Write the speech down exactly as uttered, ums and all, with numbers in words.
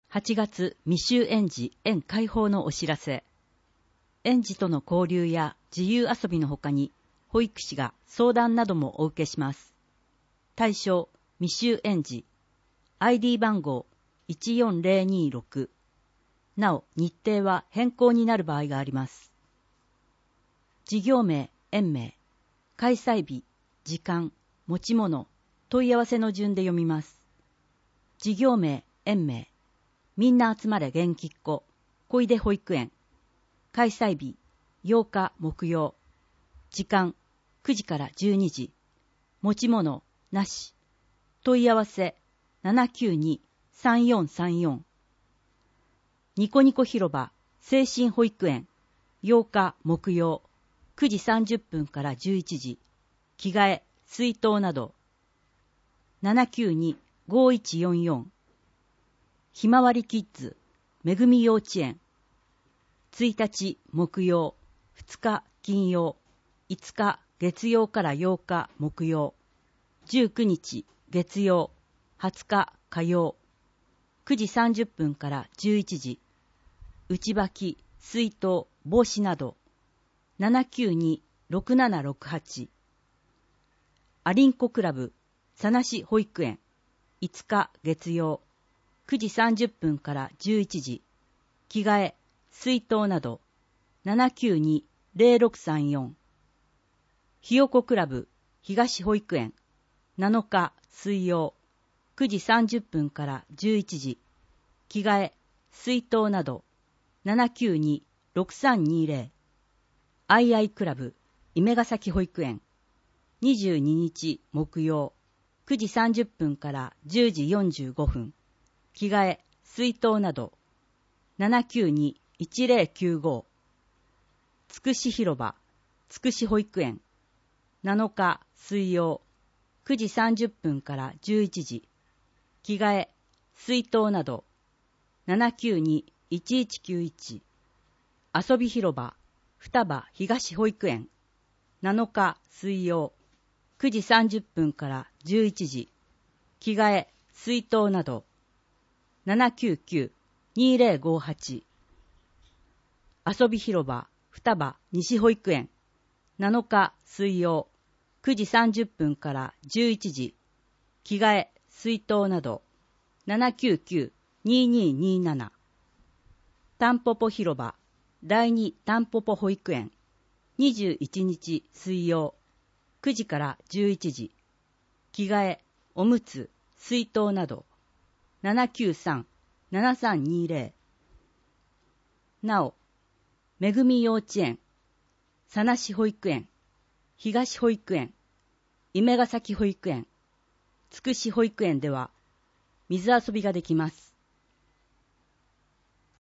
はちがつ未就園児園開放のお知らせ。園児との交流や自由遊びのほかに、保育士が相談などもお受けします。対象、未就園児。アイディー 番号いちよんぜろにろく。なお、日程は変更になる場合があります。事業名、園名、開催日、時間、持ち物、問い合わせの順で読みます。事業名、園名、みんな集まれ元気っ子、小出保育園。開催日、ようか木曜。時間、くじからじゅうにじ。持ち物、なし。問い合わせ、ななきゅうに さんよんさんよん。ニコニコ広場、精神保育園。ようか木曜。くじさんじゅっぷんからじゅういちじ。着替え、水筒など。ななきゅうに ごいちよんよん。ひまわりキッズ、めぐみ幼稚園。ついたち木曜、ふつか金曜、いつか月曜からようか木曜、じゅうくにち月曜、はつか火曜、くじさんじゅっぷんからじゅういちじ、内履き、水筒、帽子など。ななきゅうに ろくななろくはち。アリンコクラブ、さなし保育園。いつか月曜、くじさんじゅっぷんからじゅういちじ。着替え、水筒など。ななきゅうに ぜろろくさんよん。ひよこクラブ、東保育園。なのか水曜、くじさんじゅっぷんからじゅういちじ。着替え、水筒など。ななきゅうに ろくさんにぜろ。アイアイクラブ、梅ヶ崎保育園。にじゅうににち木曜、くじさんじゅっぷんからじゅうじよんじゅうごふん。着替え、水筒など。ななきゅうに いちぜろきゅうご。つくし広場、つくし保育園。なのか水曜、くじさんじゅっぷんからじゅういちじ。着替え、水筒など。ななきゅうに いちいちきゅういち。遊び広場、双葉東保育園。なのか水曜、くじさんじゅっぷんからじゅういちじ。着替え、水筒など。ななきゅうきゅう にぜろごはち。遊び広場、双葉西保育園。なのか水曜、くじさんじゅっぷんからじゅういちじ。着替え、水筒など。ななきゅうきゅう ににになな。たんぽぽ広場、第二たんぽぽ保育園。にじゅういちにち水曜、くじからじゅういちじ。着替え、おむつ、水筒など。ななきゅうさん ななさんにぜろ。なお、めぐみ幼稚園、さなし保育園、東保育園、梅ヶ崎保育園、つくし保育園では水遊びができます。